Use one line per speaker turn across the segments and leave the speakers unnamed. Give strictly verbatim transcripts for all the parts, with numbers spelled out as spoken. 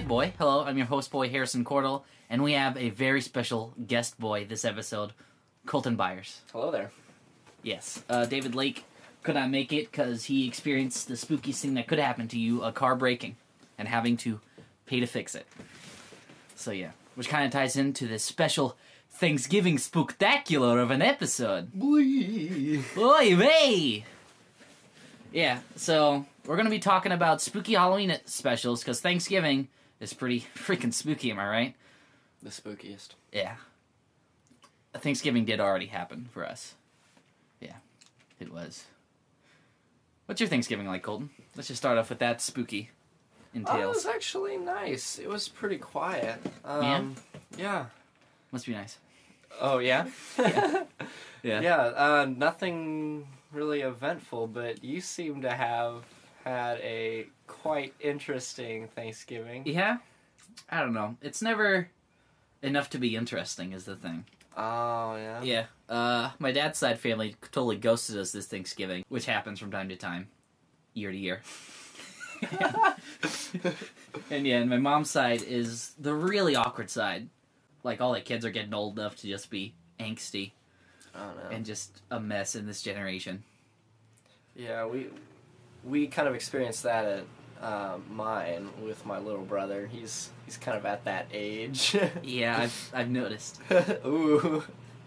Bad Boy. Hello, I'm your host boy, Harrison Cordell, and we have a very special guest boy this episode, Colton Byers.
Hello there.
Yes, uh, David Lake could not make it because he experienced the spookiest thing that could happen to you, a car breaking, and having to pay to fix it. So yeah, which kind of ties into this special Thanksgiving spooktacular of an episode.
Boy.
Oy vey! Yeah, so we're going to be talking about spooky Halloween specials, because Thanksgiving is pretty freaking spooky, am I right?
The spookiest.
Yeah. Thanksgiving did already happen for us. Yeah, it was. What's your Thanksgiving like, Colton? Let's just start off with that spooky entails.
Oh, it was actually nice. It was pretty quiet. Um, yeah? Yeah.
Must be nice.
Oh, yeah?
Yeah. Yeah.
Yeah, uh, nothing really eventful, but you seem to have had a quite interesting Thanksgiving.
Yeah? I don't know. It's never enough to be interesting is the thing.
Oh, yeah?
Yeah. Uh, my dad's side family totally ghosted us this Thanksgiving, which happens from time to time, year to year. And yeah, and my mom's side is the really awkward side. Like, all the kids are getting old enough to just be angsty.
Oh, no.
And just a mess in this generation.
Yeah, we we kind of experienced that at uh, mine with my little brother. He's he's kind of at that age.
Yeah, I've I've noticed.
Ooh.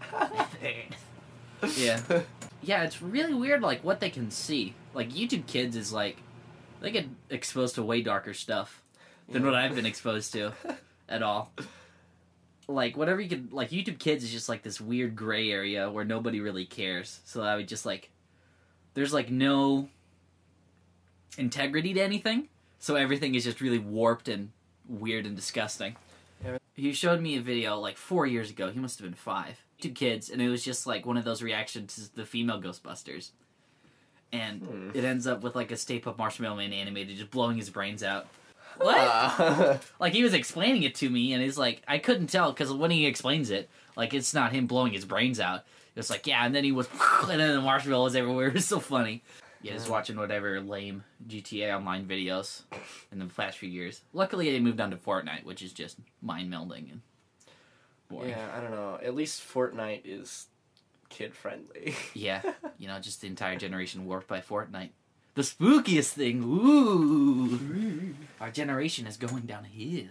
Yeah. Yeah, it's really weird, like, what they can see. Like, YouTube Kids is, like, they get exposed to way darker stuff than
Yeah.
what I've been exposed to at all. Like, whatever you could, like, YouTube Kids is just, like, this weird gray area where nobody really cares. So I would just, like, there's, like, no integrity to anything. So everything is just really warped and weird and disgusting.
Yeah.
He showed me a video, like, four years ago. He must have been five. YouTube Kids, and it was just, like, one of those reactions to the female Ghostbusters. And
Hmm.
it ends up with, like, a Stay Puft Marshmallow Man animated just blowing his brains out. What?
Uh,
Like, he was explaining it to me, and he's like, I couldn't tell, because when he explains it, like, it's not him blowing his brains out. It's like, yeah, and then he was, and then the marshmallows everywhere. It was so funny. Yeah, just watching whatever lame G T A Online videos in the past few years. Luckily, they moved on to Fortnite, which is just mind-melding and boring.
yeah, I don't know. At least Fortnite is kid-friendly.
Yeah, you know, just the entire generation warped by Fortnite. The spookiest thing, ooh! Our generation is going downhill.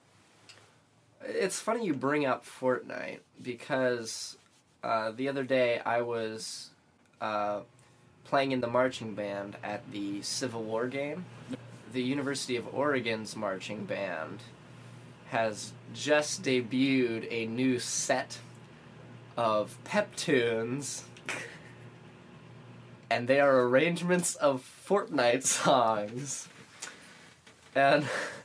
It's funny you bring up Fortnite, because uh, the other day I was uh, playing in the marching band at the Civil War game. The University of Oregon's marching band has just debuted a new set of pep tunes, and they are arrangements of Fortnite songs. And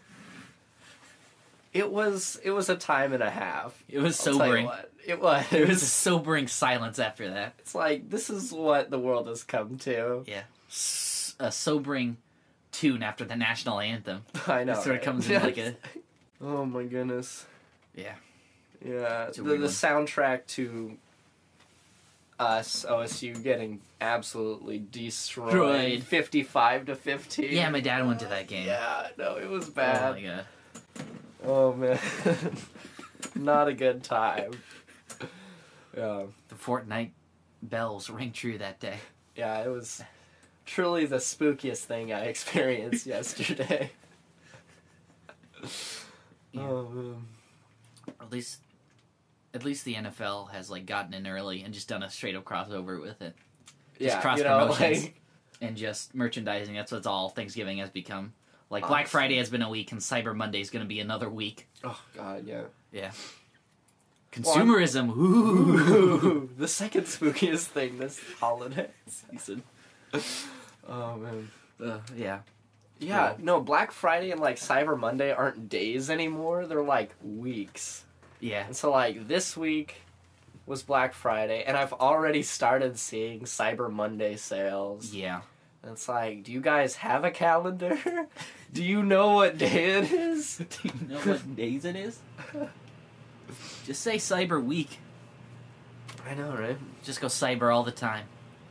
it was it was a time and a half.
It was
I'll tell you
sobering.
what. It was.
There was a sobering silence after that.
It's like, this is what the world has come to.
Yeah. S- a sobering tune after the national anthem.
I know.
It sort of
right?
comes in like a...
Oh my goodness.
Yeah.
Yeah.
It's a
The,
weird
the
one.
soundtrack to us, O S U, getting absolutely destroyed.
Destroyed.
fifty-five to fifteen.
Yeah, my dad went to that game.
Yeah, no, it was
Oh
bad.
my god.
Oh, man. Not a good time. Yeah.
The Fortnite bells rang true that day.
Yeah, it was truly the spookiest thing I experienced yesterday.
Yeah.
Oh, man.
At least... At least the N F L has, like, gotten in early and just done a straight-up crossover with it. Just
Yeah,
cross
you know,
promotions.
like,
And just merchandising. That's what all Thanksgiving has become. Like,
Honestly.
Black Friday has been a week, and Cyber Monday is going to be another week.
oh, God, yeah.
Yeah.
Well, I'm-
Consumerism. Ooh.
Ooh, the second spookiest thing this holiday season. Oh, man.
Uh, yeah.
Yeah,
Cool.
no, Black Friday and, like, Cyber Monday aren't days anymore. They're, like, weeks.
Yeah.
And so, like, this week was Black Friday, and I've already started seeing Cyber Monday sales.
Yeah.
And it's like, do you guys have a calendar? Do you know what day it is?
Do you know what days it is? Just say Cyber Week.
I know, right?
Just go cyber all the time.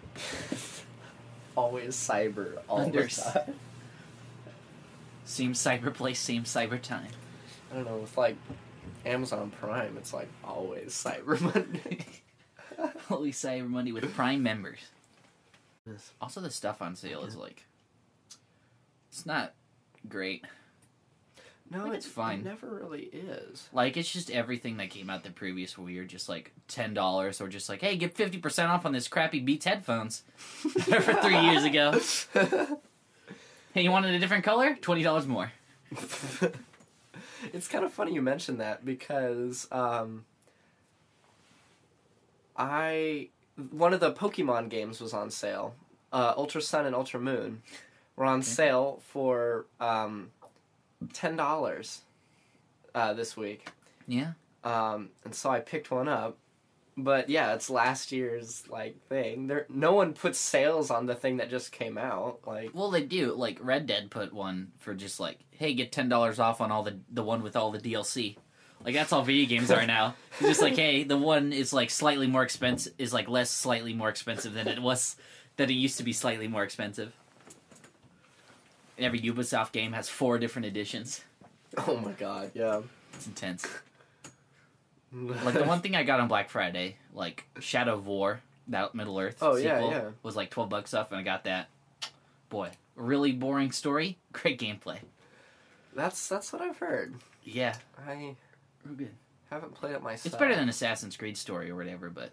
Always cyber all
Under-
the time.
Same cyber place, same cyber time.
I don't know, with like Amazon Prime, it's like always Cyber Monday.
Holy Cyber Monday with Prime members. Also, the stuff on sale is like, it's not great.
No,
Like,
it's
it's fine.
It never really is.
Like, it's just everything that came out the previous year, just like ten dollars, or just like, hey, get fifty percent off on this crappy Beats headphones for three years ago. Hey, you wanted a different color? twenty dollars more.
It's kind of funny you mentioned that because um, I one of the Pokemon games was on sale. Uh, Ultra Sun and Ultra Moon were on
Okay.
sale for um, ten dollars uh, this week.
Yeah.
Um, and so I picked one up. But yeah, it's last year's like thing. There, no one puts sales on the thing that just came out. Like,
Well, they do. Like, Red Dead put one for just like, hey, get ten dollars off on all the the one with all the D L C. Like, that's all video games are now. It's just like, hey, the one is like slightly more expensive, is like less slightly more expensive than it was, that it used to be slightly more expensive. Every Ubisoft game has four different editions.
oh my god, yeah.
It's intense. Like, the one thing I got on Black Friday, like, Shadow of War, that Middle Earth
Oh, yeah,
sequel,
yeah.
was like twelve bucks off, and I got that. Boy, really boring story, great gameplay.
That's that's what I've heard.
Yeah,
I
real good.
haven't played it myself.
It's better than Assassin's Creed story or whatever, but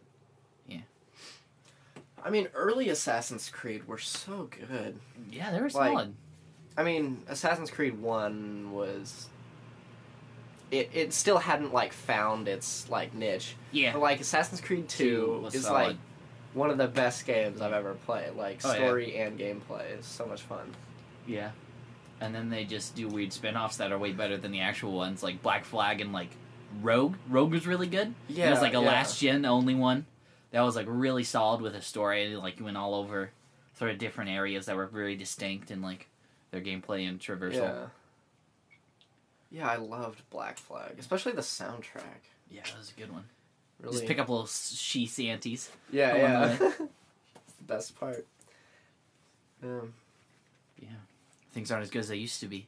I mean, early Assassin's Creed were so good.
yeah, they were
Like,
solid.
I mean, Assassin's Creed one was... It, it still hadn't, like, found its, like, niche.
Yeah,
But, like, Assassin's Creed two
was
is,
solid.
like, one of the best games I've ever played. Like,
Oh, yeah.
story and gameplay is so much fun.
Yeah, and then they just do weird spin-offs that are way better than the actual ones, like Black Flag and like Rogue. Rogue was really good.
Yeah,
it was like a
yeah.
last gen only one that was like really solid with a story, and like you went all over sort of different areas that were very distinct in like their gameplay and traversal.
Yeah. Yeah, I loved Black Flag. Especially the soundtrack.
Yeah, that was a good one.
Really.
Just pick up little she Santies.
Yeah,
along
yeah.
the way.
It's the best part. Um,
Yeah, things aren't as good as they used to be.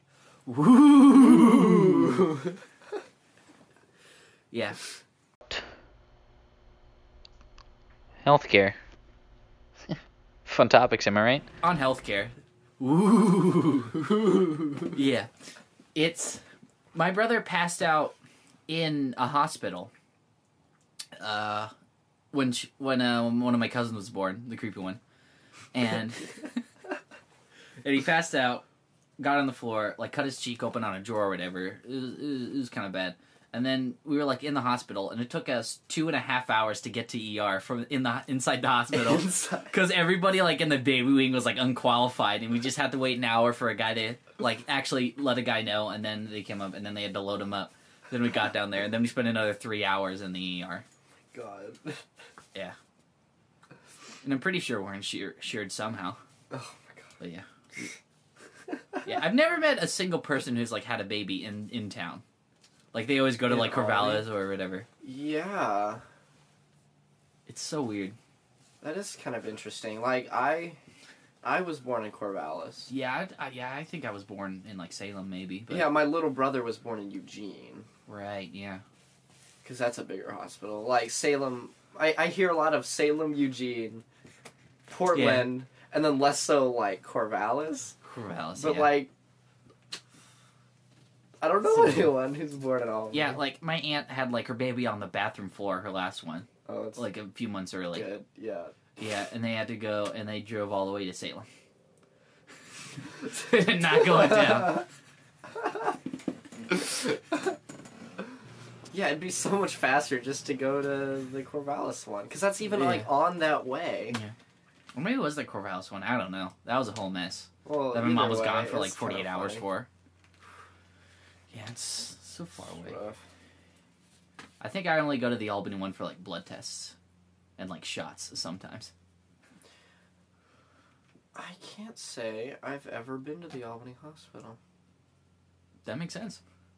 Woo! Yeah.
Healthcare. Fun topics, am I right?
On healthcare. Ooh. Yeah. It's my brother passed out in a hospital. Uh when sh when uh, one of my cousins was born, the creepy one. And and he passed out, got on the floor, like cut his cheek open on a drawer or whatever. It was, it was, it was kind of bad. And then we were like in the hospital, and it took us two and a half hours to get to E R from in the inside the hospital
Inside.
because everybody like in the baby wing was like unqualified, and we just had to wait an hour for a guy to like actually let a guy know, and then they came up, and then they had to load him up. Then we got down there, and then we spent another three hours in the E R.
God.
Yeah, and I'm pretty sure we're insured, insured somehow.
Oh my god.
But yeah, yeah, I've never met a single person who's like had a baby in in town. Like, they always go to,
In
like, Corvallis or whatever.
Yeah.
It's so weird.
That is kind of interesting. Like, I I was born in Corvallis.
Yeah, I, I, yeah, I think I was born in, like, Salem, maybe. But...
Yeah, my little brother was born in Eugene.
Right, yeah.
Because that's a bigger hospital. Like, Salem... I, I hear a lot of Salem, Eugene, Portland, and then less so, like, Corvallis.
Corvallis,
But,
yeah.
like... I don't know anyone who's born at all.
Yeah, like, my aunt had, like, her baby on the bathroom floor, her last one.
Oh, that's
Like, a few months early.
good. Yeah.
Yeah, and they had to go, and they drove all the way to Salem. Not going down.
Yeah, it'd be so much faster just to go to the Corvallis one. Because that's even,
Yeah.
like, on that way.
Or maybe it was the Corvallis one. I don't know. That was a whole mess.
Well,
That my mom
either
was
way,
gone for, like,
it's
forty-eight
kinda
hours
funny.
for. Yeah, it's so far away.
Rough.
I think I only go to the Albany one for, like, blood tests and, like, shots sometimes.
I can't say I've ever been to the Albany Hospital.
That makes sense.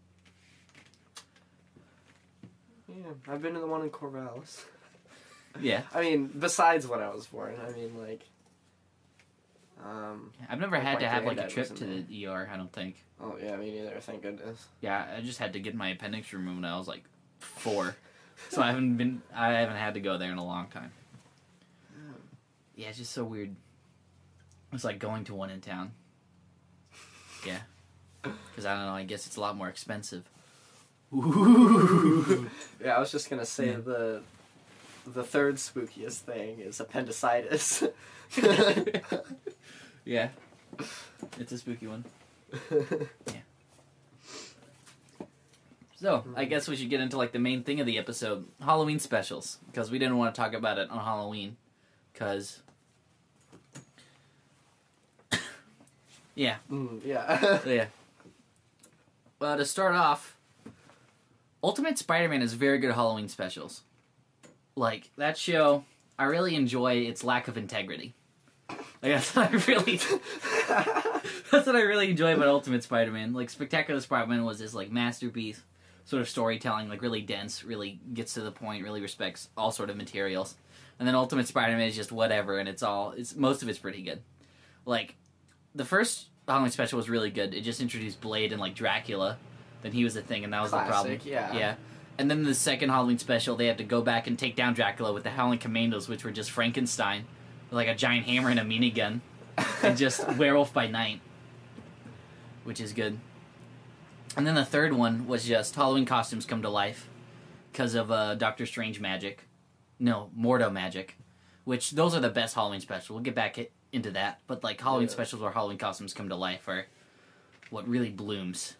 Yeah, I've been to the one in Corvallis.
Yeah.
I mean, besides when I was born, I mean, like, Um,
I've never
Like
had
my
to have like a
granddad
trip
was
to
in
the E R. I don't think.
oh yeah, me neither. Thank goodness.
Yeah, I just had to get my appendix removed when I was like four, so I haven't been. I haven't had to go there in a long time. Yeah, it's just so weird. It's like going to one in town. Yeah, because I don't know. I guess it's a lot more expensive. Ooh.
Yeah, I was just gonna say
Yeah.
the the third spookiest thing is appendicitis.
Yeah, it's a spooky one. So, I guess we should get into like the main thing of the episode, Halloween specials, because we didn't want to talk about it on Halloween, because yeah,
Mm, yeah.
yeah. Well, to start off, Ultimate Spider-Man is very good Halloween specials. Like that show, I really enjoy its lack of integrity. Like, that's what I really. That's what I really enjoy about Ultimate Spider-Man. Like, Spectacular Spider-Man was this, like, masterpiece sort of storytelling, like, really dense, really gets to the point, really respects all sort of materials. And then Ultimate Spider-Man is just whatever, and it's all, it's most of it's pretty good. Like, the first Halloween special was really good. It just introduced Blade and, like, Dracula. Then he was a thing, and that was
Classic,
the problem.
yeah.
Yeah. And then the second Halloween special, they had to go back and take down Dracula with the Howling Commandos, which were just Frankenstein. With, like, a giant hammer and a minigun. And just Werewolf by Night. Which is good. And then the third one was just Halloween costumes come to life because of uh, Doctor Strange magic. No, Mordo magic. Which, those are the best Halloween specials. We'll get back i- into that. But, like, Halloween
Yeah.
specials where Halloween costumes come to life are what really blooms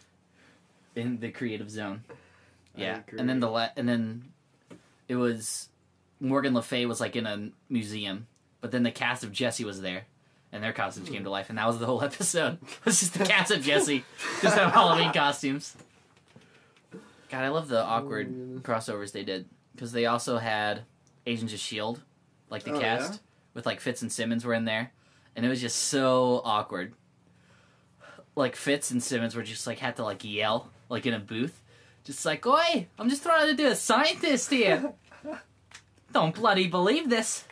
in the creative zone.
I
Yeah.
agree.
And then the la- and then it was Morgan Le Fay was, like, in a museum. But then the cast of Jesse was there. And their costumes came to life, and that was the whole episode. It was just the cast of Jesse just have Halloween costumes. God, I love the awkward
Oh,
crossovers they did. Because they also had Agents of S H I E L D, like the
Oh,
cast,
yeah?
with like Fitz and Simmons were in there. And it was just so awkward. Like Fitz and Simmons were just like, had to like yell, like in a booth. Just like, oi, I'm just trying to do a scientist here. Don't bloody believe this.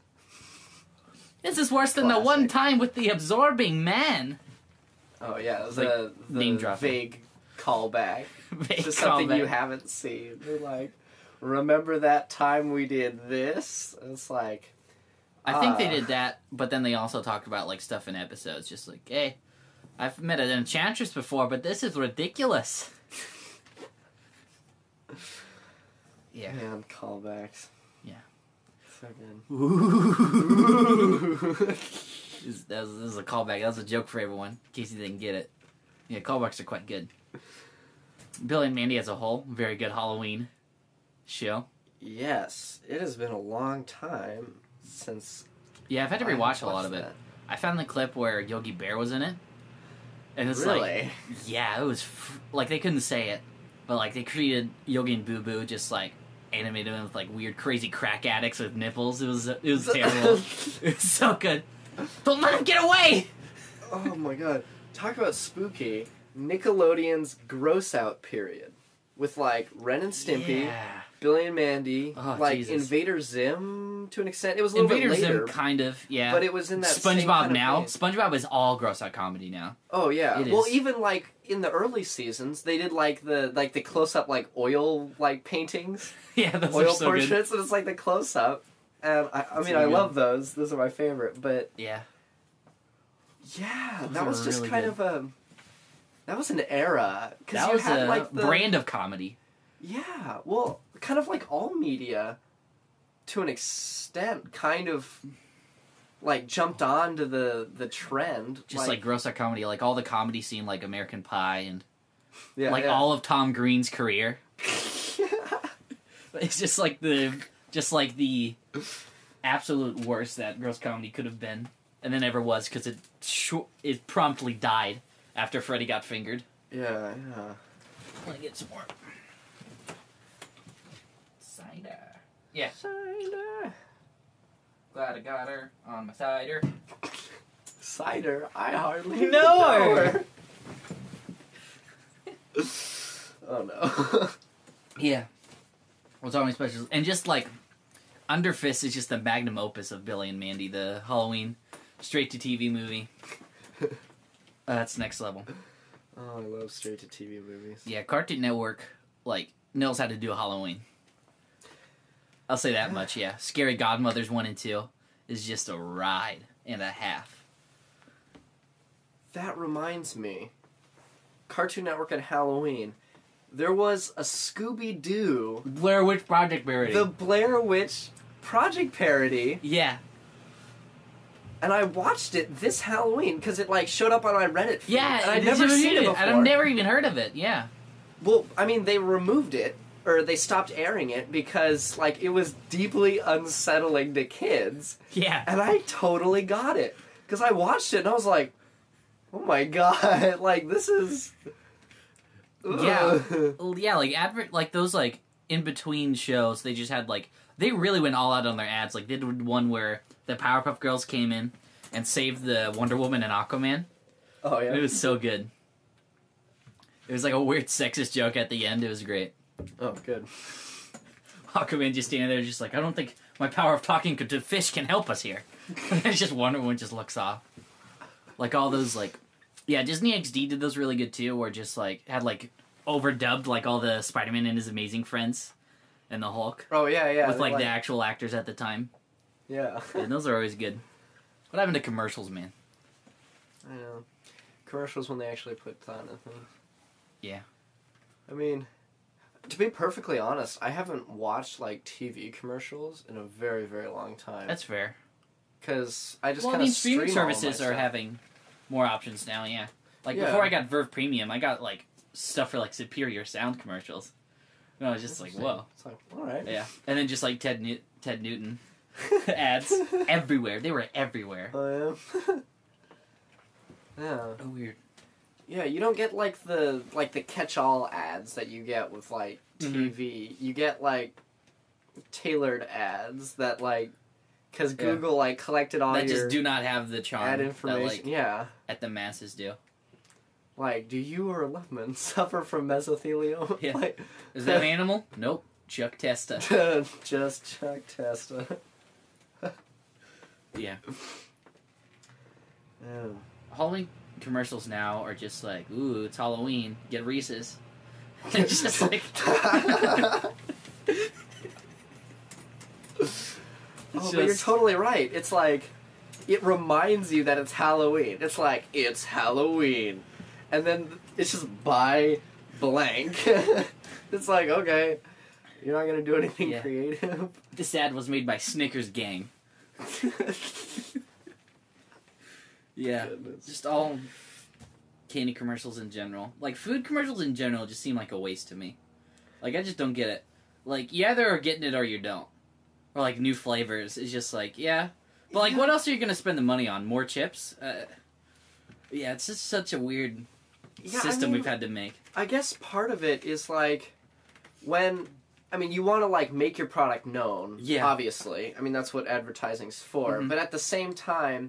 This is worse than the
Classic.
one time with the absorbing man.
Oh yeah,
It's
the, the
name dropping.
vague callback
Vague
to something
callback.
you haven't seen. They're like, remember that time we did this? And it's like,
I think they
ah.
did that, but then they also talked about like stuff in episodes, just like, hey, I've met an enchantress before, but this is ridiculous. Yeah.
Man, callbacks.
Yeah.
So good.
This, that was, this is a callback. That was a joke for everyone, in case you didn't get it. Yeah, callbacks are quite good. Billy and Mandy as a whole, very good Halloween show.
Yes, it has been a long time since
Yeah, I've had to
I
rewatch a lot
watched
of it.
that.
I found the clip where Yogi Bear was in it. And it's
Really?
like, yeah, it was, f- like, they couldn't say it, but, like, they created Yogi and Boo Boo just, like, animated them with, like, weird, crazy crack addicts with nipples. It was, it was terrible. It was so good. Don't let him get away!
Oh my god. Talk about spooky. Nickelodeon's gross out period. With like Ren and Stimpy,
Yeah.
Billy and Mandy,
Oh,
like
Jesus.
Invader Zim to an extent. It was a little
Invader
bit later.
Zim, kind of, yeah.
But it was in that same
SpongeBob
kind of
now.
vein.
SpongeBob is all gross out comedy now.
Oh yeah.
It
Well,
is.
even like in the early seasons, they did like the like the close up like oil like paintings,
Yeah, those
oil
are so good.
portraits, and it's like the close up. And I, I mean,
So
I
good.
love those. Those are my favorite. But
Yeah.
yeah,
Those
that
are
was just
really
kind
good.
of a that was an era because
That
you
was
had
a
like the
brand of comedy.
Yeah, well, kind of like all media, to an extent, kind of like jumped on to the the trend.
Just like, gross out comedy, like all the comedy scene, like American Pie and
yeah,
like
yeah.
all of Tom Green's career. It's just like the just like the absolute worst that gross comedy could have been, and then ever was, because it sh- it promptly died after Freddy got fingered.
yeah, yeah.
I want to get some more cider. Yeah,
Cider,
glad I got her on my cider.
cider. I hardly
No.
know her. Oh no.
Yeah. What's all my specials? And just like Under Fist is just the magnum opus of Billy and Mandy, the Halloween Straight to T V movie. Uh, that's next level.
Oh, I love straight to T V movies.
Yeah, Cartoon Network, like, knows how to do a Halloween. I'll say that much, yeah. Scary Godmothers one and two is just a ride and a half.
That reminds me. Cartoon Network and Halloween. There was a Scooby-Doo...
Blair Witch Project parody.
The Blair Witch Project parody.
Yeah.
And I watched it this Halloween because it, like, showed up on my Reddit feed.
Yeah,
and I'd
did
never
you
seen
read
it before.
And I've never even heard of it, yeah.
Well, I mean, they removed it, or they stopped airing it because, like, it was deeply unsettling to kids.
Yeah.
And I totally got it. Because I watched it and I was like, oh my god, like, this is...
Yeah.
Ugh.
Yeah, like, advert, like, those, like, in-between shows, they just had, like, they really went all out on their ads. Like, they did one where the Powerpuff Girls came in and saved the Wonder Woman and Aquaman.
Oh, yeah?
It was so good. It was like a weird sexist joke at the end. It was great.
Oh, good.
Aquaman just standing there just like, I don't think my power of talking to fish can help us here. And it's just Wonder Woman just looks off. Like all those, like... Yeah, Disney X D did those really good too, where just like, had like, overdubbed like all the Spider-Man and his amazing friends and the Hulk.
Oh, yeah, yeah.
With like,
like
the actual actors at the time.
Yeah.
And those are always good. What happened to commercials, man?
I know. Commercials when they actually put thought into things.
Yeah.
I mean, to be perfectly honest, I haven't watched, like, T V commercials in a very, very long time.
That's fair.
Because I just
Well, I
kind of
mean, streaming
stream all my
services are
stuff.
having more options now, yeah. Like,
Yeah.
before I got Verve Premium, I got, like, stuff for, like, Superior Sound commercials. And I was just like, whoa.
It's like, alright.
Yeah. And then just, like, Ted New- Ted Newton ads everywhere. They were everywhere.
Oh, yeah? Yeah.
Oh, weird.
Yeah, you don't get, like, the like the catch-all ads that you get with, like, T V.
Mm-hmm.
You get, like, tailored ads that, like, because
Yeah.
Google, like, collected all
That
your
just do not have the charm
ad
that,
information.
like,
Yeah.
at the masses do.
Like, do you or Lemon suffer from mesothelioma?
Yeah.
Like,
Is that an animal? Nope. Chuck Testa.
just Chuck Testa.
Yeah.
Yeah.
Halloween commercials now are just like, ooh, it's Halloween. Get Reese's. It's just like...
Oh, but you're
just-
totally right. It's like, it reminds you that it's Halloween. It's like, it's Halloween. And then it's just buy blank. It's like, okay, you're not going to do anything
Yeah.
creative.
This ad was made by Snickers Gang. Yeah.
Goodness.
Just all candy commercials in general. Like, food commercials in general just seem like a waste to me. Like, I just don't get it. Like, you either are getting it or you don't. Or, like, new flavors. It's just like, yeah. But, like,
Yeah.
what else are you going to spend the money on? More chips? Uh, yeah, it's just such a weird
Yeah, I
system
mean,
we've had to make.
I guess part of it is like, when, I mean, you want to, like, make your product known,
Yeah.
obviously. I mean, that's what advertising's for.
Mhm.
But at the same time,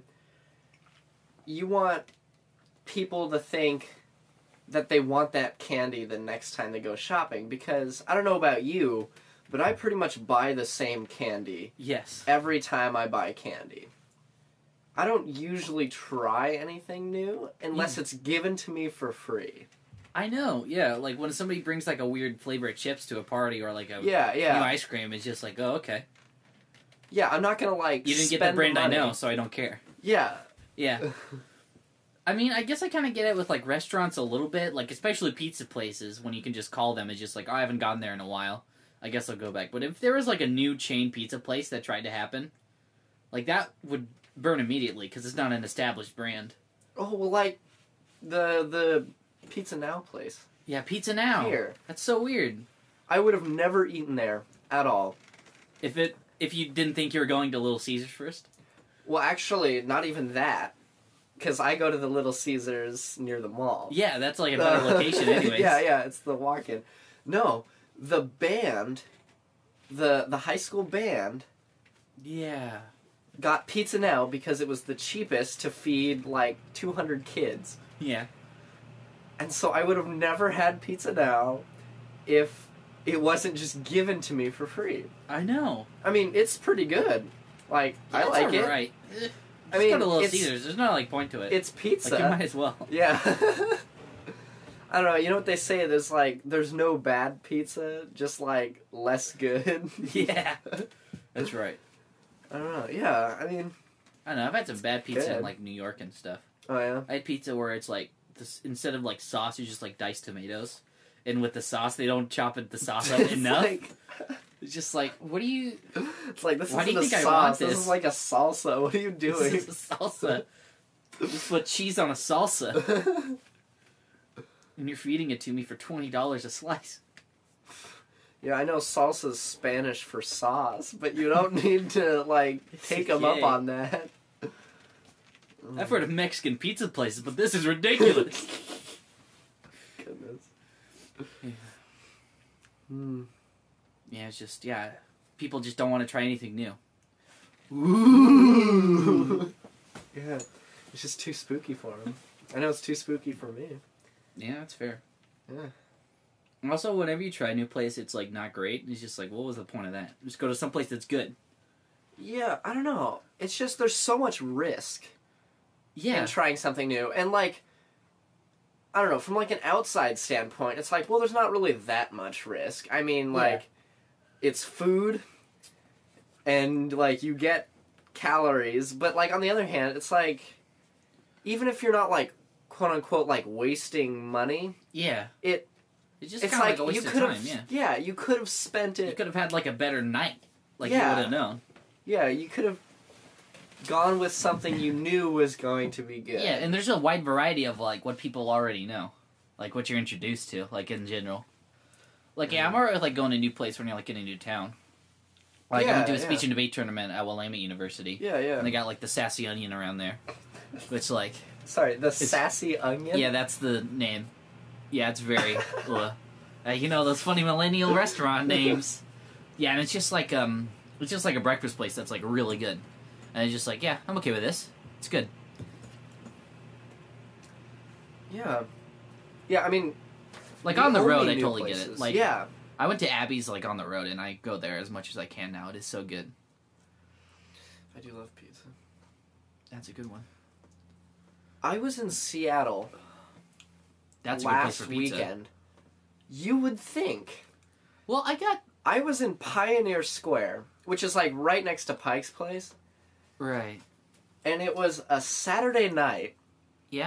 you want people to think that they want that candy the next time they go shopping. Because, I don't know about you, but I pretty much buy the same candy
Yes.
every time I buy candy. I don't usually try anything new unless
Yeah.
it's given to me for free.
I know, yeah. Like, when somebody brings, like, a weird flavor of chips to a party or, like, a
Yeah, yeah.
new ice cream, it's just like, oh, okay.
Yeah, I'm not gonna, like,
You didn't get the
spend
brand I
money.
know, so I don't care.
Yeah.
Yeah. I mean, I guess I kind of get it with, like, restaurants a little bit. Like, especially pizza places, when you can just call them. It's just like, oh, I haven't gone there in a while. I guess I'll go back. But if there was, like, a new chain pizza place that tried to happen, like, that would burn immediately, because it's not an established brand.
Oh, well, like, the the Pizza Now place.
Yeah, Pizza Now.
Here.
That's so weird.
I would have never eaten there at all.
If it if you didn't think you were going to Little Caesars first.
Well, actually, not even that. Because I go to the Little Caesars near the mall.
Yeah, that's, like, a better location anyways.
Yeah, yeah, it's the walk-in. No, the band, the the high school band,
Yeah.
got Pizza Now because it was the cheapest to feed, like, two hundred kids.
Yeah.
And so I would have never had Pizza Now if it wasn't just given to me for free.
I know.
I mean, it's pretty good. Like, I
That's
like it.
alright. Eh,
I mean,
go to Little
it's,
Caesars. There's no like point to it.
it's pizza.
Like you might as well.
Yeah. I don't know. You know what they say? There's like, there's no bad pizza, just like less good.
Yeah, that's right.
I don't know. Yeah, I mean.
I don't know. I've had some bad pizza
Good.
in like New York and stuff.
Oh yeah.
I had pizza where it's like this, instead of like sauce, you just like diced tomatoes, and with the sauce they don't chop it the sauce up
It's
enough.
like-
It's just like, what do you?
It's like this
Why do
isn't
you
a
think I
sauce.
want
This
this?
is like a salsa. What are you doing?
This is a salsa. Just put cheese on a salsa, and you're feeding it to me for twenty dollars a slice.
Yeah, I know salsa's Spanish for sauce, but you don't need to like take them up
Okay.
on that.
I've heard of Mexican pizza places, but this is ridiculous.
Goodness.
Yeah.
Hmm.
Yeah, it's just yeah, people just don't want to try anything new.
Ooh. Yeah, it's just too spooky for him. I know it's too spooky for me.
Yeah, that's fair.
Yeah.
And also, whenever you try a new place, it's like not great. It's just like, what was the point of that? Just go to some place that's good.
Yeah, I don't know. It's just there's so much risk
Yeah,
in trying something new, and like, I don't know, from like an outside standpoint, it's like, well, there's not really that much risk. I mean,
Yeah.
like, it's food, and like you get calories, but like on the other hand, it's like, even if you're not like quote unquote like wasting money,
yeah.
it
It's just
it's
kind of
like,
like a waste
you
of
could
time.
have
Yeah,
you could have spent
you
it.
could have had like a better night. Like
Yeah.
you would have known.
Yeah, you could have gone with something you knew was going to be good.
Yeah, and there's a wide variety of like what people already know, like what you're introduced to, like in general. Like yeah, I'm alright with like going to a new place when you're like in a new town. Like I
Yeah,
went to a
yeah.
speech and debate tournament at Willamette University,
yeah, yeah.
and they got like the Sassy Onion around there, which like
Sorry, the sassy onion.
yeah, that's the name. Yeah, it's very uh, uh, you know those funny millennial restaurant names. Yeah, and it's just like um, it's just like a breakfast place that's like really good, and it's just like yeah, I'm okay with this. It's good.
Yeah. Yeah, I mean...
Like
the
on the
only
road, I
new
totally get
places.
it. Like
yeah.
I went to Abby's like on the road, and I go there as much as I can now. It is so good.
I do love pizza.
That's a good one.
I was in Seattle
That's a good place
last
for pizza.
weekend. You would think.
Well, I got
I was in Pioneer Square, which is like right next to Pike's Place,
right.
and it was a Saturday night.
Yeah.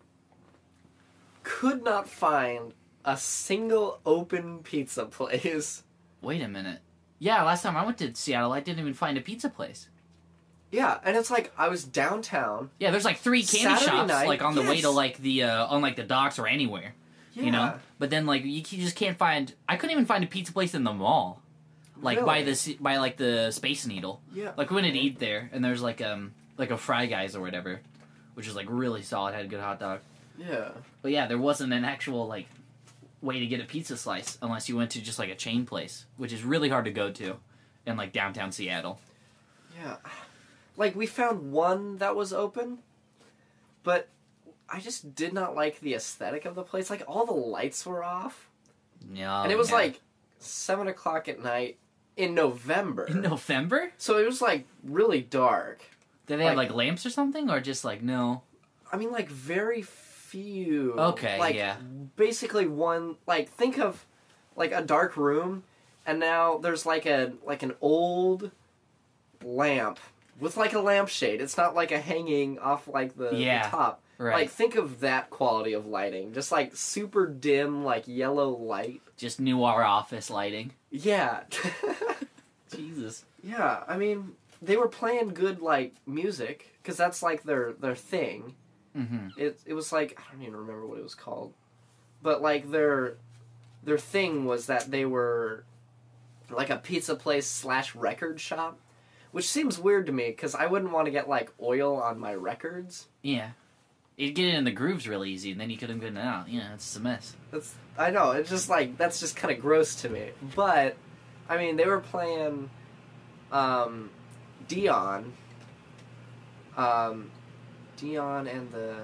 Could not find a single open pizza place.
Wait a minute. Yeah, last time I went to Seattle, I didn't even find a pizza place.
Yeah, and it's like I was downtown.
Yeah, there's like three candy
Saturday
shops
night,
like on the way
yes.
to like the uh, on like the docks or anywhere.
Yeah.
You know, but then like you, you just can't find. I couldn't even find a pizza place in the mall, like by
Really?
the ci- by like the Space Needle.
Yeah.
Like we went to eat there, and there's like um like a Fry Guys or whatever, which is like really solid. Had a good hot dog.
Yeah.
But yeah, there wasn't an actual like way to get a pizza slice unless you went to just like a chain place, which is really hard to go to in like downtown Seattle.
Yeah. Like, we found one that was open, but I just did not like the aesthetic of the place. Like, all the lights were off.
No,
and it was
yeah.
like seven o'clock at night in November.
in November.
So it was like really dark.
Did they have
Like-
like lamps or something, or just like no?
I mean, like very few.
Okay,
like,
yeah.
Basically one. Like think of like a dark room, and now there's like a like an old lamp with like a lampshade. It's not like a hanging off like the,
Yeah,
the top.
Right.
Like think of that quality of lighting, just like super dim, like yellow light.
Just noir office lighting.
Yeah.
Jesus.
Yeah, I mean, they were playing good like music because that's like their their thing.
Mm-hmm.
It it was like I don't even remember what it was called, but like their their thing was that they were like a pizza place slash record shop, which seems weird to me because I wouldn't want to get like oil on my records.
Yeah. You'd get it in the grooves real easy, and then you couldn't get it out. Yeah, it's just a mess.
That's I know it's just like that's just kind of gross to me. But I mean, they were playing um, Dion, um, Dion and the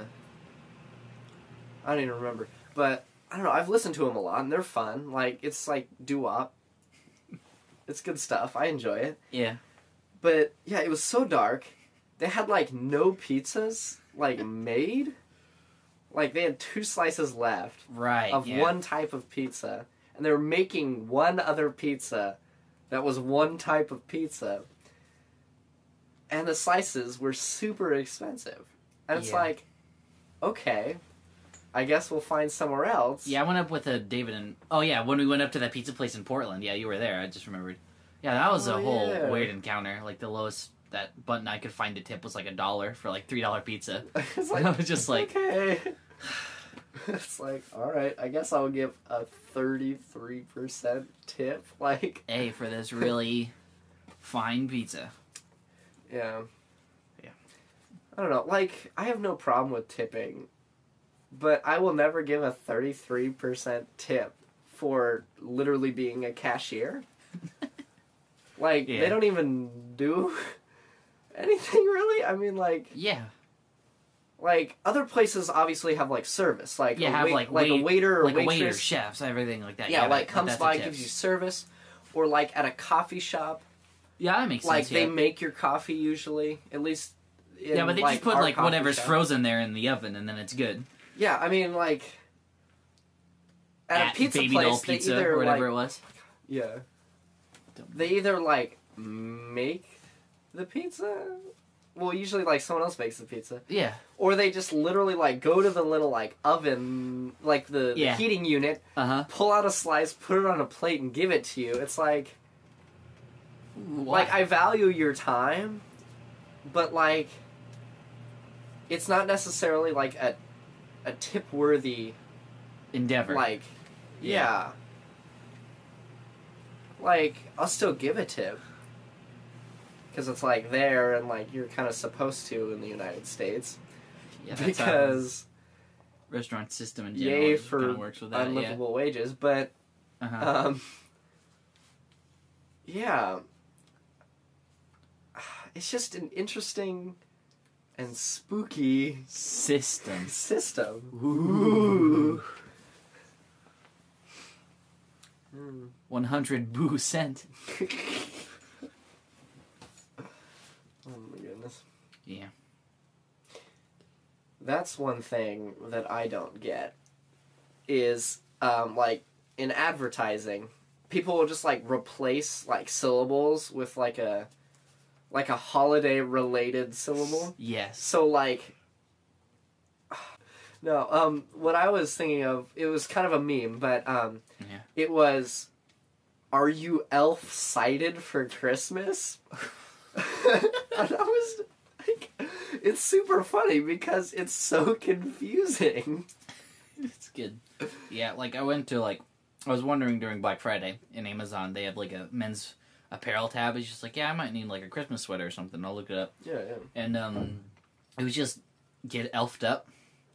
I don't even remember, but I don't know. I've listened to them a lot, and they're fun. Like it's like doo-wop. It's good stuff. I enjoy it.
Yeah.
But yeah, it was so dark. they had like no pizzas like made. Like they had two slices left
Right.
of
yeah.
one type of pizza, and they were making one other pizza that was one type of pizza, and the slices were super expensive. And it's
Yeah.
like, okay, I guess we'll find somewhere else.
Yeah, I went up with a David and oh yeah, when we went up to that pizza place in Portland. Yeah, you were there. I just remembered. Yeah, that was
Oh,
a whole
yeah.
weird encounter. Like the lowest that button I could find to tip was like a dollar for like three dollar pizza.
It's like,
I was just like,
okay. It's like, all right, I guess I'll give a thirty-three percent tip. Like,
hey, for this really fine pizza.
yeah.
Yeah.
I don't know. Like, I have no problem with tipping, but I will never give a thirty-three percent tip for literally being a cashier. Like,
Yeah.
they don't even do anything really. I mean, like,
Yeah.
like other places obviously have like service, like
Yeah,
a
have,
wait,
like,
like a
wait-
waiter or
Like a
waitress.
waiter, chefs, everything like that.
Yeah,
Yeah,
like
but
comes
that's
by,
the
gives you
tips.
service, or like at a coffee shop,
Yeah, that makes
like
sense.
they
yeah.
make your coffee usually. At least, in,
yeah, but they
like,
just put
our
like
coffee
whatever's
shop.
frozen there in the oven, and then it's good.
Yeah, I mean like at,
At
a pizza
Baby
place,
Doll
they
Pizza
either
or whatever
like,
it was.
yeah, they either like make the pizza. Well, usually like someone else makes the pizza,
Yeah.
or they just literally like go to the little like oven, like the,
Yeah.
the heating unit,
Uh huh.
pull out a slice, put it on a plate, and give it to you. It's like, like I value your time, but like, it's not necessarily like a, a tip worthy
endeavor.
like,
Yeah.
yeah. Like I'll still give a tip because it's like there and like you're kind of supposed to in the United States
yeah, that's how
because
the restaurant system in general
yay
kind
for
of works with that.
unlivable wages, but.
Yeah. Uh-huh.
Um, yeah. It's just an interesting and spooky
System.
system.
Ooh.
Mm.
One hundred boo cent.
Oh my goodness.
Yeah.
That's one thing that I don't get is um, like in advertising, people will just like replace like syllables with like a like a holiday related syllable.
Yes.
So like no, um what I was thinking of, it was kind of a meme, but um
Yeah.
it was, are you elf sighted for Christmas? And I was like, it's super funny because it's so confusing.
It's good. Yeah, like I went to like I was wondering during Black Friday in Amazon they have like a men's apparel tab. It's just like, yeah, I might need like a Christmas sweater or something. I'll look it up.
Yeah, yeah.
And um it was just get elfed up.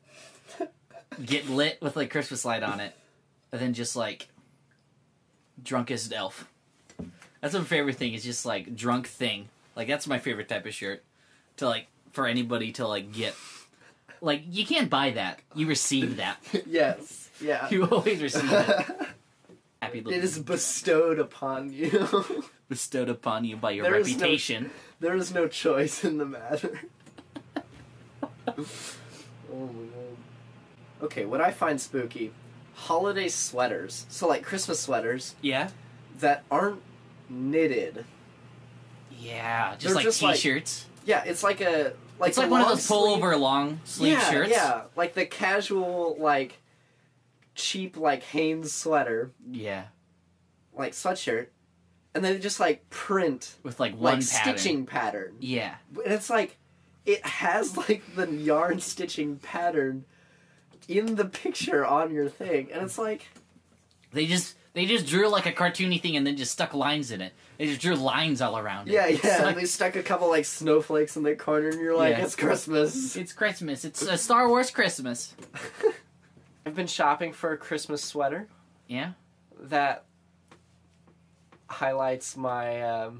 Get lit with like Christmas light on it. And then just like drunkest elf. That's my favorite thing, is just like drunk thing. Like that's my favorite type of shirt. To like for anybody to like get. Like you can't buy that. You receive that.
Yes, yeah.
You always receive it. Happy little
It is bestowed upon you.
bestowed upon you by your
There is no-
reputation.
There is no choice in the matter. Oh my god. Okay, what I find spooky, holiday sweaters. So like Christmas sweaters
Yeah?
that aren't knitted.
Yeah, just
They're
like
just like-
t-shirts.
Yeah, it's like a like
it's
a
like one of
long
those
sleeve-
pullover long sleeve
yeah,
shirts.
Yeah, like the casual like cheap like Hanes sweater,
Yeah.
like sweatshirt, and then they just like print
With like one
like
pattern.
stitching pattern.
Yeah.
And it's like, it has like the yarn stitching pattern in the picture on your thing, and it's like,
They just they just drew like a cartoony thing and then just stuck lines in it. They just drew lines all around it.
yeah,
It's
yeah.
like-
and they stuck a couple like snowflakes in the corner, and you're like,
Yeah.
it's Christmas.
It's Christmas. It's a Star Wars Christmas.
I've been shopping for a Christmas sweater
Yeah?
that highlights my um,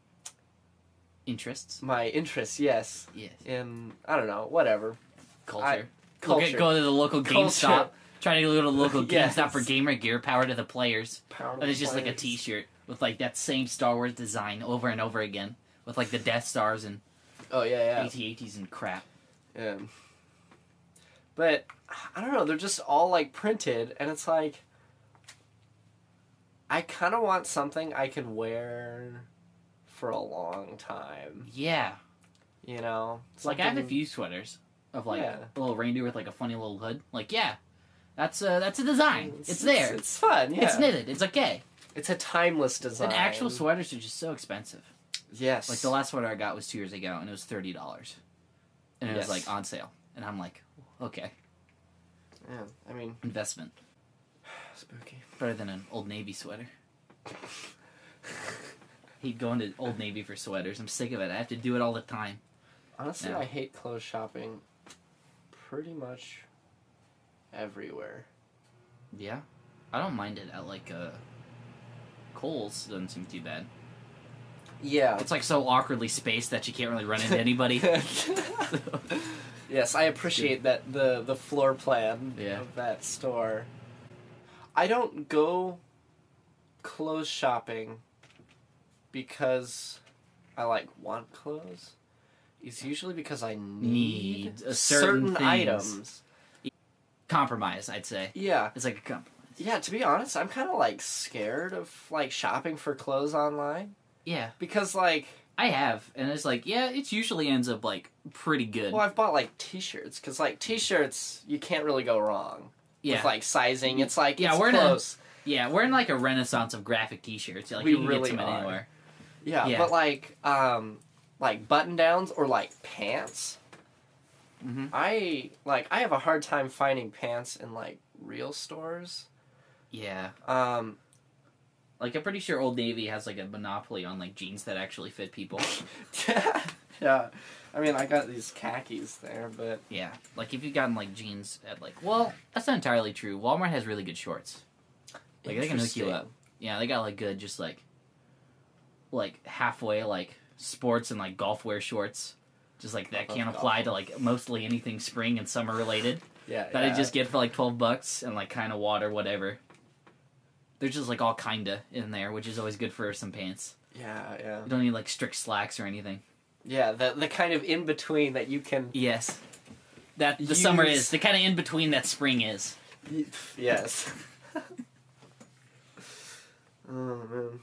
Interests.
my interests. Yes,
Yes.
in I don't know, whatever.
Culture.
I-
Look
culture.
at, go to the local
Culture.
GameStop. Try to go to the local GameStop
Yes.
for gamer gear, power to the players.
Power
And it's just like a t-shirt with like that same Star Wars design over and over again. With like the Death Stars and
Oh yeah, yeah.
AT-ATs and crap.
Yeah. But I don't know. They're just all like printed, and it's like I kind of want something I can wear for a long time.
Yeah.
You know,
Like, I have a
something-
few sweaters of, like,
Yeah.
a little reindeer with, like, a funny little hood. Like, yeah, that's a, that's a design. It's, there.
It's, it's fun. Yeah.
It's knitted. It's okay.
It's a timeless design.
And actual sweaters are just so expensive.
Yes.
Like, the last sweater I got was two years ago, and it was thirty dollars. And it
Yes.
was, like, on sale. And I'm like, okay.
Yeah. I mean,
Investment.
spooky.
Better than an Old Navy sweater. He'd go into Old Navy for sweaters. I'm sick of it. I have to do it all the time.
Honestly,
Yeah.
I hate clothes shopping pretty much everywhere.
Yeah. I don't mind it at, like, uh... Kohl's doesn't seem too bad.
Yeah.
It's, like, so awkwardly spaced that you can't really run into anybody.
Yes, I appreciate that the the floor plan
Yeah.
of that store. I don't go clothes shopping because I like want clothes. It's usually because I need,
Need a certain things.
items.
Compromise, I'd say.
Yeah.
It's like a compromise.
Yeah, to be honest, I'm kind of like scared of like shopping for clothes online
Yeah.
because like
I have. And it's like, yeah, it usually ends up, like, pretty good.
well, I've bought like t-shirts cuz like t-shirts you can't really go wrong
yeah.
with like sizing. It's like
Yeah,
it's
we're in a-
close.
Yeah, we're in, like, a renaissance of graphic t-shirts. Like,
We
you can
really
get some
are.
anywhere.
Yeah,
Yeah.
but like um like button downs or like pants.
Mhm.
I like I have a hard time finding pants in like real stores.
Yeah.
Um
Like, I'm pretty sure Old Navy has, like, a monopoly on, like, jeans that actually fit people.
yeah. I mean, I got these khakis there, but
Yeah. Like, if you've gotten, like, jeans at, like... Well, that's not entirely true. Walmart has really good shorts. Like, they can hook you up. Yeah, they got, like, good, just, like... Like, halfway, like, sports and, like, golf wear shorts. Just, like, that
Love
can
golf.
apply to, like, mostly anything spring and summer related.
Yeah.
That
yeah.
I just get for, like, twelve bucks and, like, kind of water, whatever. They're just, like, all kinda in there, which is always good for some pants.
Yeah, yeah.
You don't need, like, strict slacks or anything.
Yeah, the the kind of in between that you can
Yes. That the summer
Use-
is. The kind of in between that spring is.
Yes. Oh man.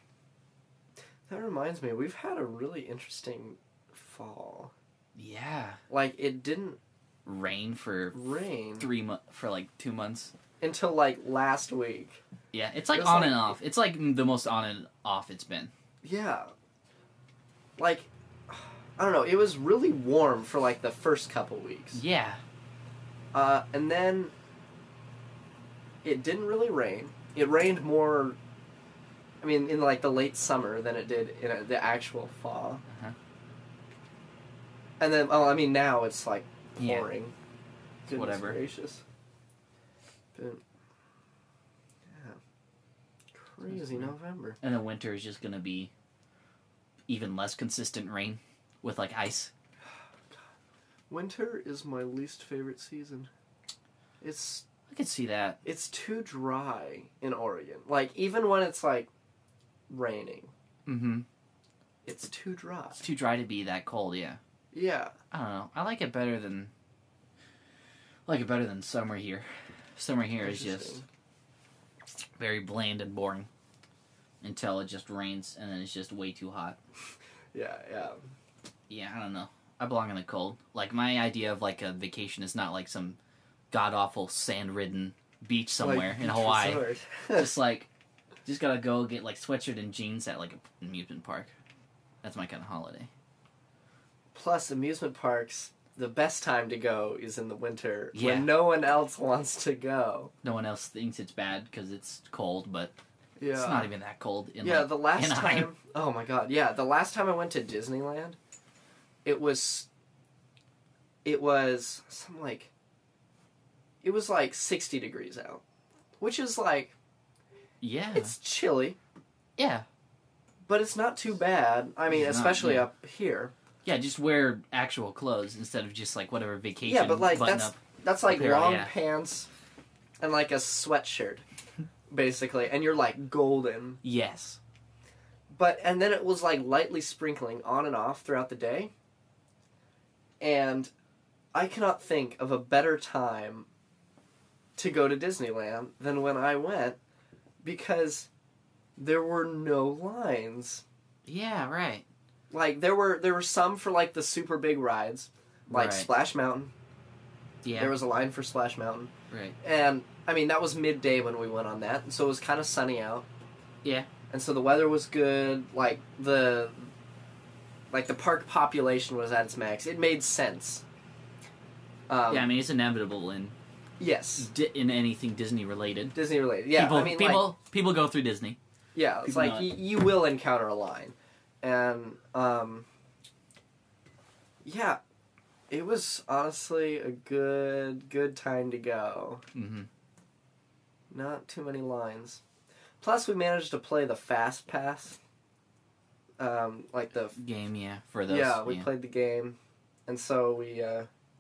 That reminds me, we've had a really interesting fall.
Yeah.
Like it didn't
Rain for
rain
three months, for like two months.
until like last week.
Yeah, it's like
It was
on
like-
and off. It's like the most on and off it's been.
Yeah. Like I don't know, it was really warm for like the first couple weeks.
Yeah.
Uh, and then it didn't really rain. It rained more I mean in like the late summer than it did in a, the actual fall.
Uh-huh.
And then oh, I mean now it's like
Yeah.
pouring. Goodness
Whatever.
gracious. But yeah. Crazy November.
And then winter is just gonna be even less consistent rain with like ice.
Winter is my least favorite season. It's
I could see that.
it's too dry in Oregon. Like even when it's like raining,
Mm-hmm.
it's too dry.
It's too dry to be that cold. Yeah.
Yeah.
I don't know. I like it better than. I like it better than summer here. Summer here is just
Interesting.
very bland and boring until it just rains and then it's just way too hot.
Yeah, yeah.
Yeah, I don't know. I belong in the cold. Like my idea of like a vacation is not like some god awful sand ridden beach somewhere
Like
in
beach
Hawaii.
resort.
Just like, just gotta go get like sweatshirt and jeans at like an amusement park. That's my kind of holiday.
Plus, amusement parks, the best time to go is in the winter
Yeah.
when no one else wants to go.
No one else thinks it's bad because it's cold, but
Yeah.
it's not even that cold. In
yeah,
like,
the last
Anaheim.
time. Oh my god, yeah, the last time I went to Disneyland, it was. It was some like. It was like sixty degrees out, which is like
Yeah.
it's chilly,
yeah.
but it's not too bad. I mean,
It's not,
especially
yeah.
up here.
Yeah, just wear actual clothes instead of just like whatever vacation
Yeah, but like
button
that's
up.
that's like
apparel,
long
yeah.
pants and like a sweatshirt, basically, and you're like golden.
Yes.
But and then it was like lightly sprinkling on and off throughout the day. And I cannot think of a better time to go to Disneyland than when I went, because there were no lines.
Yeah, right.
Like, there were there were some for, like, the super big rides, like
Right.
Splash Mountain.
Yeah.
There was a line for Splash Mountain.
Right.
And, I mean, that was midday when we went on that, and so it was kind of sunny out.
Yeah.
And so the weather was good, like, the... Like, the park population was at its max. It made sense. Um,
yeah, I mean, it's inevitable in
yes.
di- in anything Disney related.
Disney related. Yeah,
people,
I mean,
people,
like...
people go through Disney.
Yeah, it's
people
like,
not.
y- you will encounter a line. And, um... yeah, it was honestly a good, good time to go.
Mm-hmm.
Not too many lines. Plus, we managed to play the Fast Pass. Um, like the...
Game, yeah, for those.
yeah, we played the game. And so we, uh...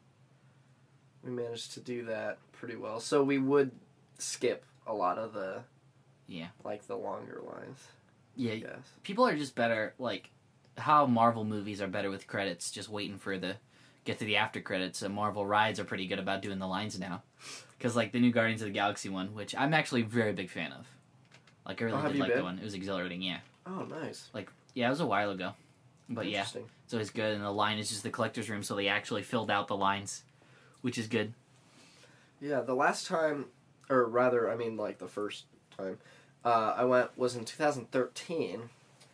we managed to do that pretty well. So we would skip a lot of the...
Yeah.
Like, the longer lines.
Yeah,
I guess.
people are just better, like, how Marvel movies are better with credits, just waiting for the, get to the after credits, and Marvel rides are pretty good about doing the lines now. Because, like, the new Guardians of the Galaxy one, which I'm actually a very big fan of. Like, I really
Oh, have
did
you
like the
been?
one. It was exhilarating, yeah.
Oh, nice.
Yeah, it was a while ago. But yeah,
Interesting.
it's always good, and the line is just the collector's room, so they actually filled out the lines, which is good.
Yeah, the last time, or rather, I mean, like, the first time, uh, I went was in two thousand thirteen,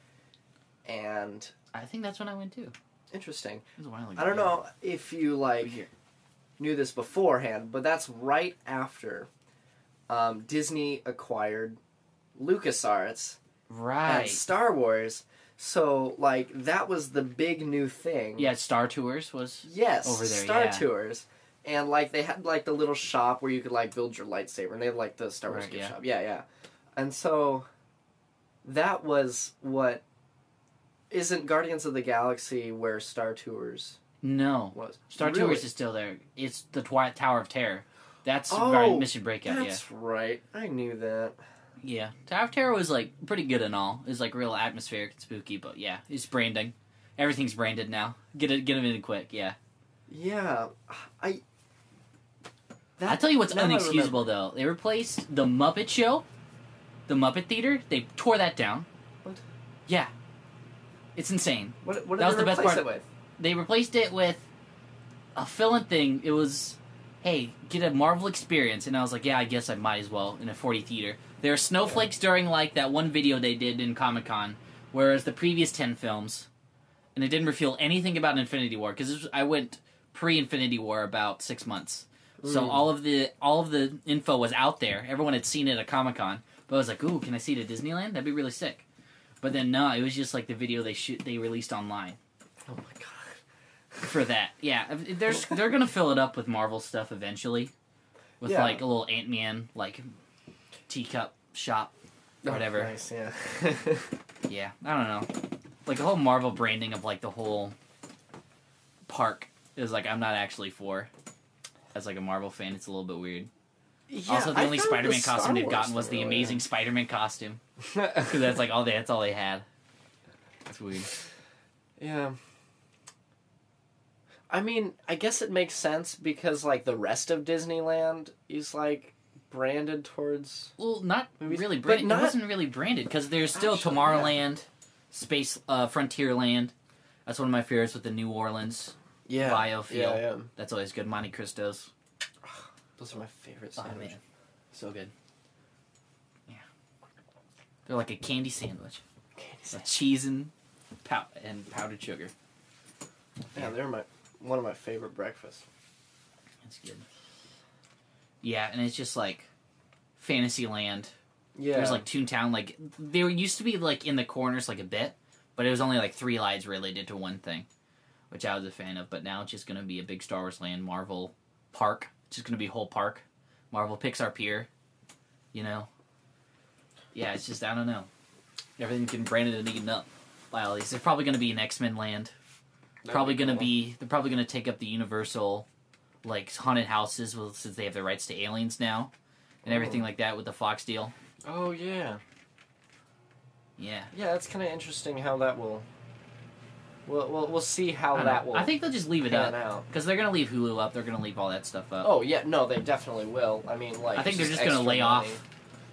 and...
I think that's when I went too.
Interesting.
It was a while ago.
I don't
yeah.
know if you, like,
Here.
knew this beforehand, but that's right after um, Disney acquired LucasArts
Right.
and Star Wars. So, like, that was the big new thing.
Yeah, Star Tours was...
Yes,
over there,
Star
yeah.
Tours. And, like, they had, like, the little shop where you could, like, build your lightsaber. And they had, like, the Star Wars
Right,
gift
yeah.
shop. Yeah, yeah. And so, that was what... Isn't Guardians of the Galaxy where Star Tours
No.
was?
Star
Really?
Tours is still there. It's the Twi- Tower of Terror. That's
Oh,
Guardian Mission Breakout, yeah.
That's right. I knew that.
Yeah. Tower of Terror was, like, pretty good and all. It was, like, real atmospheric and spooky, but yeah, it's branding. Everything's branded now. Get it, get them in quick, yeah.
Yeah. I...
I'll tell you what's
now I
unexcusable, though. They replaced the Muppet Show, the Muppet Theater. They tore that down.
What?
Yeah. It's insane.
What, what did
That was
they
the best
replace
part.
it with?
They replaced it with a fill-in thing. It was, hey, get a Marvel experience. And I was like, yeah, I guess I might as well in a forty theater. There are snowflakes during, like, that one video they did in Comic-Con, whereas the previous ten films, and it didn't reveal anything about Infinity War, because I went pre-Infinity War about six months. So
Mm.
all of the all of the info was out there. Everyone had seen it at Comic-Con. But I was like, ooh, can I see it at Disneyland? That'd be really sick. But then, no, it was just like the video they shoot they released online.
Oh my god.
For that, yeah, they're they're gonna fill it up with Marvel stuff eventually, with
Yeah.
like a little Ant-Man like teacup shop, or whatever.
Oh, nice, yeah.
Yeah, I don't know, like the whole Marvel branding of like the whole park is like I'm not actually for. As like a Marvel fan, it's a little bit weird.
Yeah,
Also, the
I
only
found
Spider-Man
the Star
costume they've
Wars
gotten was
thing
the
really
amazing Spider-Man costume,
weird.
because that's like all they that's all they had. That's weird.
Yeah. I mean, I guess it makes sense because, like, the rest of Disneyland is, like, branded towards...
Well, not
Movies-
really
but
branded.
not-
It wasn't really branded because there's still
Actually,
Tomorrowland, Space uh, Frontierland. That's one of my favorites with the New Orleans
Yeah.
biofuel.
Yeah, yeah.
That's always good. Monte Cristos.
Those are my favorite
Oh
sandwich.
man, so good. Yeah, they're like a candy sandwich.
Candy
With
sandwich.
cheese and pow- and powdered sugar.
Yeah, they're my one of my favorite breakfasts.
That's good. Yeah, and it's just like Fantasyland.
Yeah.
There's like Toontown. Like they were used to be like in the corners like a bit, but it was only like three lights related to one thing, which I was a fan of. But now it's just gonna be a big Star Wars Land Marvel park. It's just gonna be a whole park. Marvel Pixar Pier. You know. Yeah, it's just I don't know. Everything's getting branded and eaten up by all these. There's probably gonna be an X-Men land.
That'd
Probably
be
gonna
cool.
be. They're probably gonna take up the Universal, like haunted houses, well, since they have the rights to aliens now, and everything
Oh.
like that with the Fox deal.
Oh, yeah.
Yeah.
Yeah, that's kind of interesting how that will We'll, we'll, we'll see how
I don't
that
know.
will
I think they'll just leave it
pan
up
out.
because they're gonna leave Hulu up. They're gonna leave all that stuff up.
Oh, yeah, no, they definitely will. I mean, like...
I think
it's
they're just gonna
extra
lay
money.
off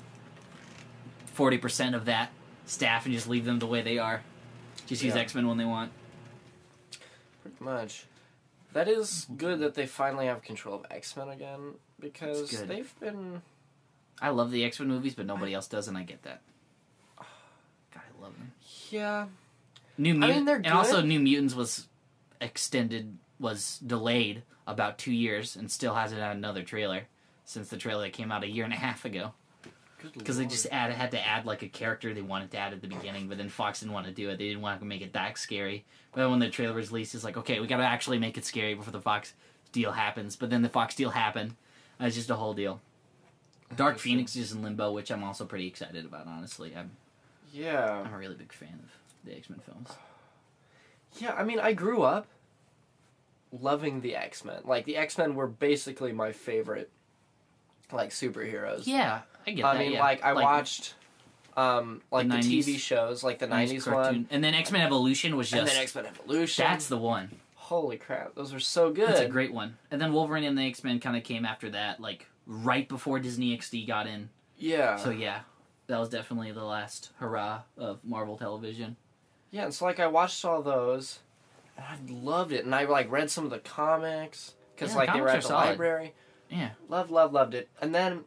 forty percent of that staff and just leave them the way they are. Just use
Yeah.
X-Men when they want.
Pretty much. That is good that they finally have control of X-Men again, because
It's good.
they've been...
I love the X-Men movies, but nobody else does, and I get that. God, I love them.
Yeah.
New
I
Mut-
mean, they're
and also
good.
New Mutants was extended, was delayed about two years, and still hasn't had another trailer since the trailer came out a year and a half ago. Because they just add, had to add like a character they wanted to add at the beginning, but then Fox didn't want to do it. They didn't want to make it that scary. But then when the trailer was released, it's like, okay, we got to actually make it scary before the Fox deal happens. But then the Fox deal happened. And it's just a whole deal. Dark Phoenix is in limbo, which I'm also pretty excited about. Honestly, I'm
Yeah.
I'm a really big fan of the X-Men films.
Yeah, I mean, I grew up loving the X-Men. Like, the X-Men were basically my favorite, like, superheroes.
Yeah, I get
I
that.
mean,
yeah.
like, I watched, um, like,
The
the, T V
nineties
shows, like the
nice
nineties
cartoon.
one.
And then X-Men Evolution was
And
just
then X-Men Evolution.
that's the one.
Holy crap, those were so good.
That's a great one. And then Wolverine and the X-Men kind of came after that, like right before Disney X D got in.
Yeah.
So yeah, that was definitely the last hurrah of Marvel television.
Yeah, and so, like, I watched all those, and I loved it. And I, like, read some of the comics, because,
Yeah,
like, they were
comics
at
are
the
solid.
library.
Yeah.
Loved, loved, loved it. And then,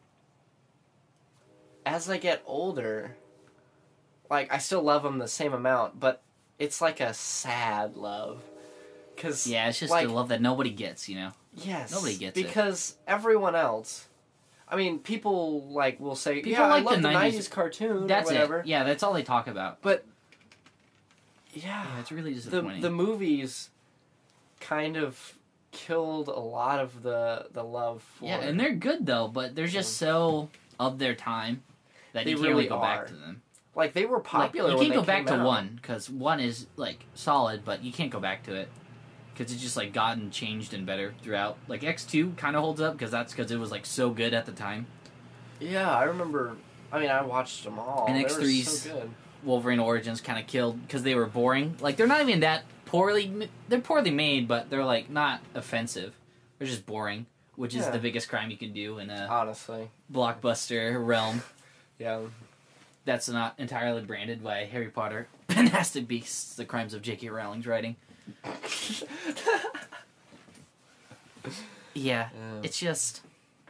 as I get older, like, I still love them the same amount, but it's like a sad love. Cause,
Yeah, it's just
like,
the love that nobody gets, you know?
yes,
nobody gets it.
because everyone else, I mean, people, like, will say,
People
yeah,
like
I love
the
the
nineties
nineties cartoon
That's
or whatever.
it. Yeah, that's all they talk about.
But, yeah,
Yeah, it's really
the,
disappointing.
the movies kind of killed a lot of the, the love for...
Yeah, and they're good though, but they're just so of their time that
They
you can't
really
really go
are.
back to them.
Like, they were
Like,
popular
you
when
can't
they
go back
came
to
out.
one because one is like solid, but you can't go back to it because it's just like gotten changed and better throughout. Like X two kind of holds up because that's because it was like so good at the time.
Yeah, I remember... I mean, I watched them all.
And
They
X
were
three's
so good.
Wolverine Origins kind of killed because they were boring. Like they're not even that poorly. They're poorly made, but they're like not offensive. They're just boring, which is
Yeah.
the biggest crime you can do in a
Honestly.
blockbuster realm.
Yeah.
That's not entirely branded by Harry Potter, Fantastic Beasts: The Crimes of J K. Rowling's writing. Yeah,
Yeah.
it's just,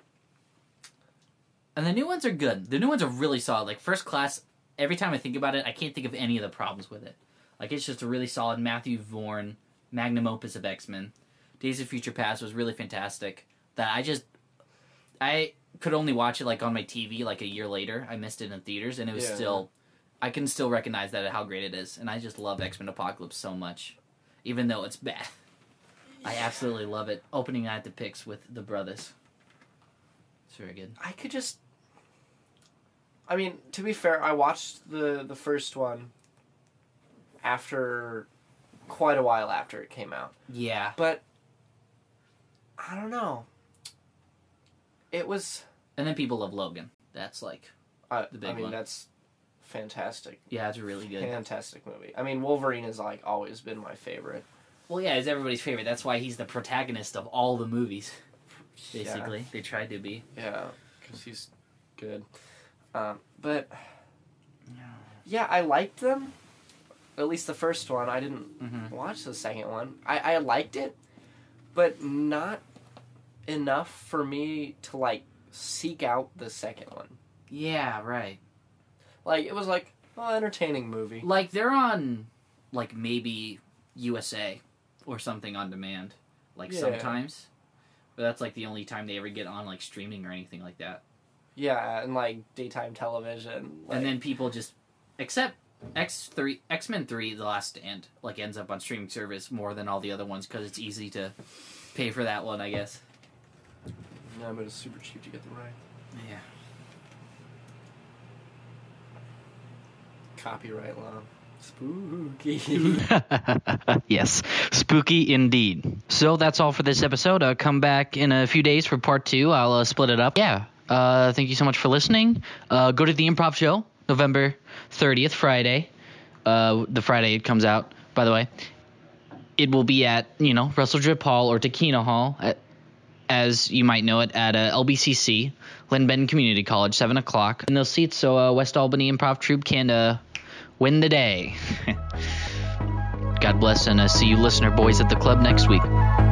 and the new ones are good. The new ones are really solid. Like First Class, every time I think about it, I can't think of any of the problems with it. Like it's just a really solid Matthew Vaughn magnum opus of X-Men. Days of Future Past was really fantastic. That I just, I could only watch it like on my T V like a year later. I missed it in theaters, and it was
Yeah.
still, I can still recognize that how great it is. And I just love X-Men Apocalypse so much, even though it's bad. I absolutely love it. Opening night depicts with the brothers. It's very good.
I could just... I mean, to be fair, I watched the, the first one after... quite a while after it came out.
Yeah.
But... I don't know. It was...
And then people love Logan. That's like,
Uh,
The big
I mean,
one.
that's fantastic.
yeah, it's really good.
Fantastic movie. I mean, Wolverine has, like, always been my favorite.
Well, yeah, he's everybody's favorite. That's why he's the protagonist of all the movies. Basically, they tried to be.
Yeah, because he's good. Um, but... Yeah, I liked them. At least the first one. I didn't
Mm-hmm.
watch the second one. I, I liked it, but not enough for me to, like, seek out the second one.
Yeah, right.
Like, it was like, oh, entertaining movie.
Like they're on, like maybe U S A or something on demand, like
Yeah.
sometimes. But that's like the only time they ever get on like streaming or anything like that.
Yeah, and, like, daytime television. Like,
And then people just, except X three, X-Men three, The Last Stand, like ends up on streaming service more than all the other ones because it's easy to pay for that one, I guess.
No, but it's super cheap to get the right.
Yeah.
Copyright law. Spooky.
Yes, spooky indeed. So that's all for this episode. Uh, come back in a few days for part two. I'll uh, split it up. Yeah. Uh, thank you so much for listening. Uh, go to the Improv Show, November thirtieth, Friday. Uh, the Friday it comes out, by the way. it will be at, you know, Russell Drip Hall or Takina Hall, at, as you might know it, at uh, L B C C, Lynn Benton Community College, seven o'clock. In those seats, so uh, West Albany Improv Troupe can uh, win the day. God bless, and uh, see you listener boys at the club next week.